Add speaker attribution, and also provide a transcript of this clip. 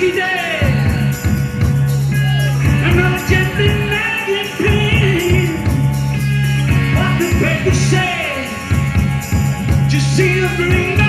Speaker 1: easy. I'm not just imagine pain. What the paper say? Just see a green.